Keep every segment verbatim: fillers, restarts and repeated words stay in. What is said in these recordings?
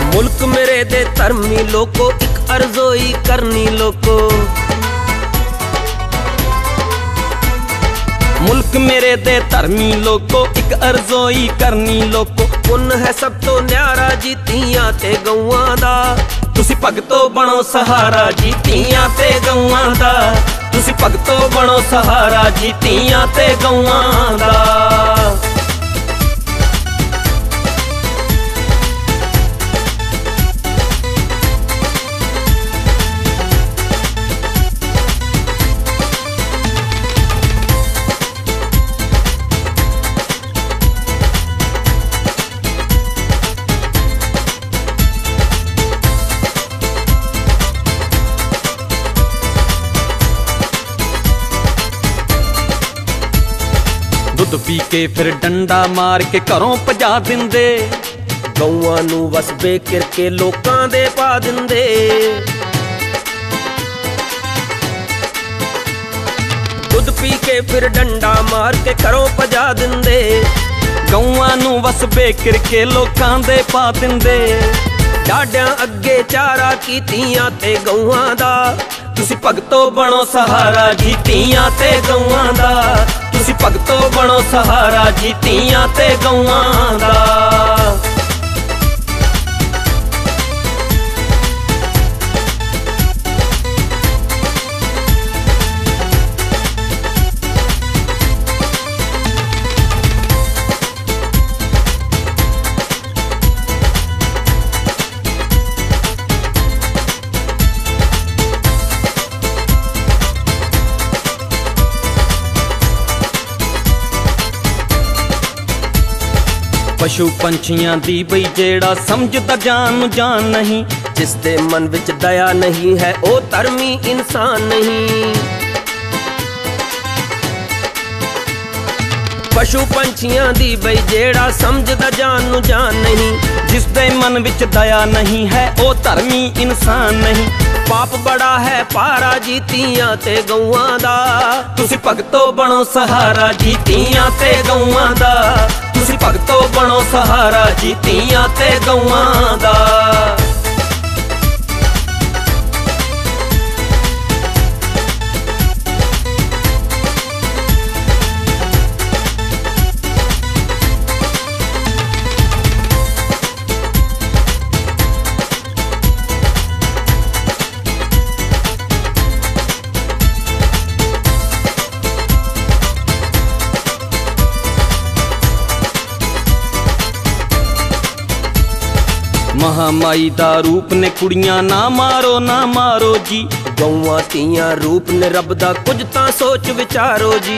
मुल्क मेरे दे धर्मी लोको एक अर्जोई करनी लोको। मुल्क मेरे दे धर्मी लोको एक अर्जोई करनी लोको। पुन है सब तो न्यारा जी तियां ते गौआं दा। तुसी भगतो बनो सहारा जी तियां ते गौआं दा। तुसी भगतो बनो सहारा जी तियां ते गौआं दा। दुध पी के फिर डंडा मार के घरों भजा दिंदे। गौआं नूं वसबे करके लोकां दे पा दिंदे। दुध पी के फिर डंडा मार के घरों भजा दिंदे। गौआं नूं वसबे करके लोकां दे पा दिंदे। डाडियां अगे चारा कीतियां ते गौआं दा। तुसी भगतो बनो सहारा जी तियां ते गौआं दा। तुसी भगतो बनो सहारा जी तियां ते गौआं दा। पशु पंछियां दी बई जेड़ा समझदा जान नूं जान नहीं। जिस दे मन विच दया नहीं है ओ धर्मी इंसान नहीं। पशु पंछियां दी बई जेड़ा समझदा जान नूं जान नहीं। जिस दे मन विच दया नहीं है ओ धर्मी इंसान नहीं। पाप बड़ा है पारा जी तियां ते गौआं दा। तुसी भगतो बनो सहारा जी तियां ते गौआं दा। तुसी भगतो बनो सहारा जी तियां ते गौआं दा। महामाई दा रूप ने कुड़ियां ना मारो ना मारो जी। गौआं तियां रूप ने रब दा कुछ तां सोच विचारो जी।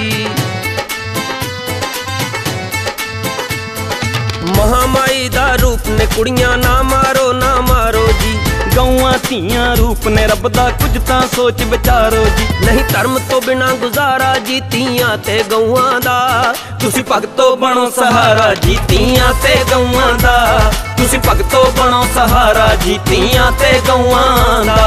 महामाई दा रूप ने कुड़ियां ना मारो ना मारो जी। गौआं तियां रूप ने रब दा कुछ तां सोच विचारो जी। नहीं धर्म तो बिना गुजारा जी तियां ते गौआं दा। तुसी भगतो बनो सहारा जी तियां ते गौआं दा। तुसी भगतो बनो सहारा जी तियां ते गौआं दा।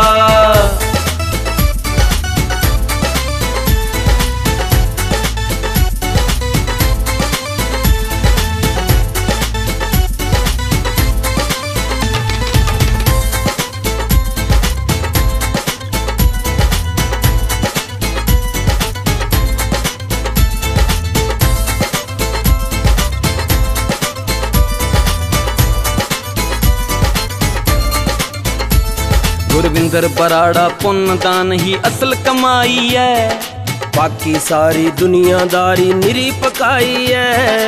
गुरविंदर बराड़ा पुन्न दान ही असल कमाई है। बाकी सारी दुनियादारी निरी पकाई है।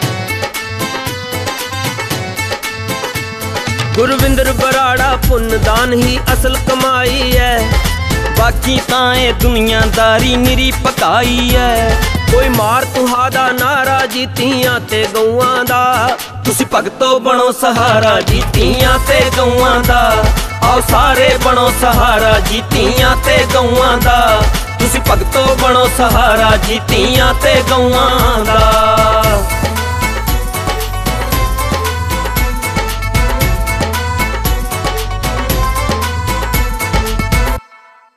गुरविंदर बराड़ा पुन्न दान ही असल कमाई है। बाकी ताए दुनियादारी निरी पकाई है। कोई मार तुहादा नारा जी तियां ते गौआं दा। तुसी भगतो बनो सहारा जी तियां ते गौआं दा। आओ सारे बनो सहारा जी तियां ते गौआं दा। तुसी भगतो बनो सहारा जी तियां ते गौआं दा।